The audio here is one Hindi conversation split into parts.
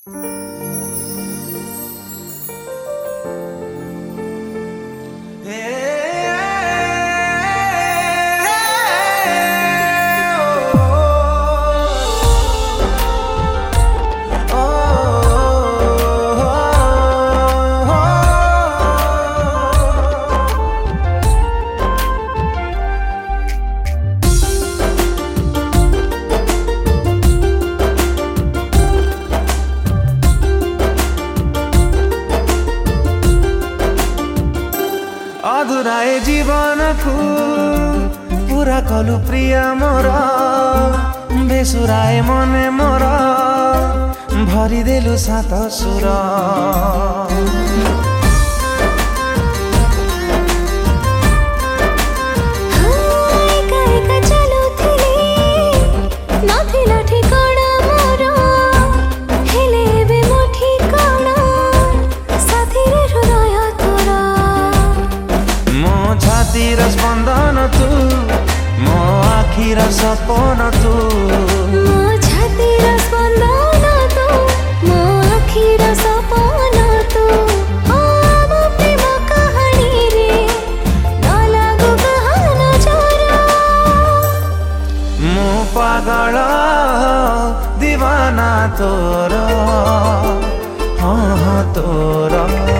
अधुराए जीवन को पूरा कलु प्रिय मोर बेसुराए मने मोर भरिदेलु सात सुर स्पंदन तू मो आखिर सपन तू मो छातीर स्पंदन तू मो आखिर सपन तू हम प्रेम कहानी रे न लागू कहाना चोरा मो पागल दीवाना तोर हाँ तोर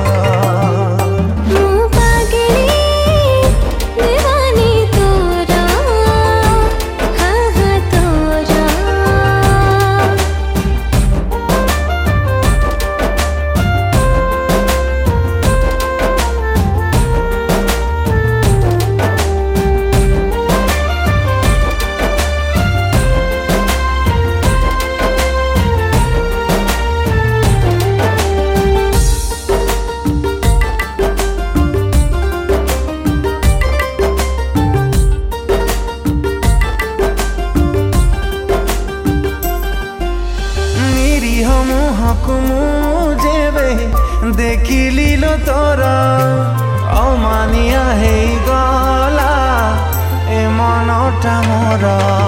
देखिली लो तोरा अमानिया है गला ए मनटा मोर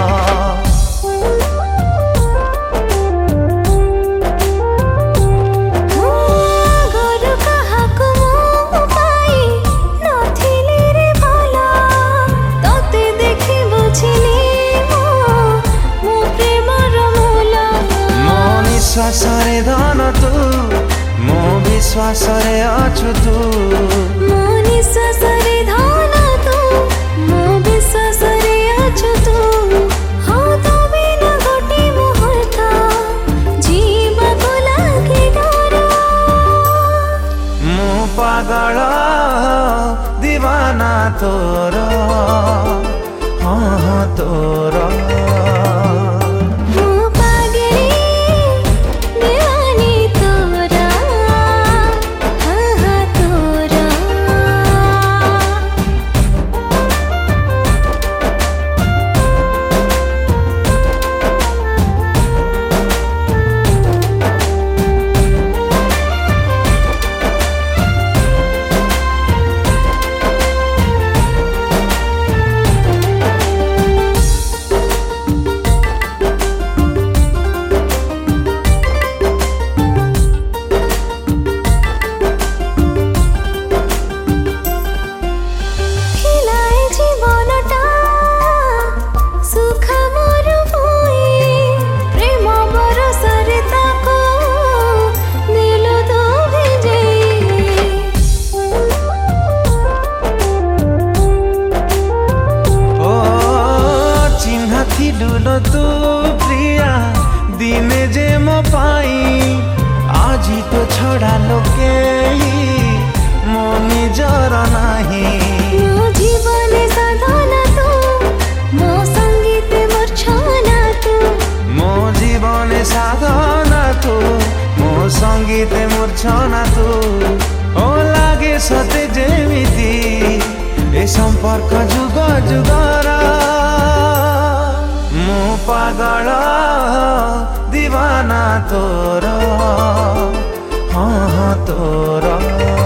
निश्वासरे धन तू मो विश्वासरे अछु तू मो निश्वासरे धन तू मो विश्वासरे अछु तू हो तो बिना गोटे मुहूर्त जीवको लागि डर मो पागल दीवाना तोर हाँ तोर तू प्रिया दिने जे मो पाई आज तो छोड़ा लोके मो निजर नाही मो जीवन साधन तू मो संगीत मूर्छना तू मो जीवन साधन तू मो संगीत मूर्छना तू ओ लागे सते जेमिति ए संपर्क जुग जुगरा मो पागल दीवाना तोर हाँ तोर।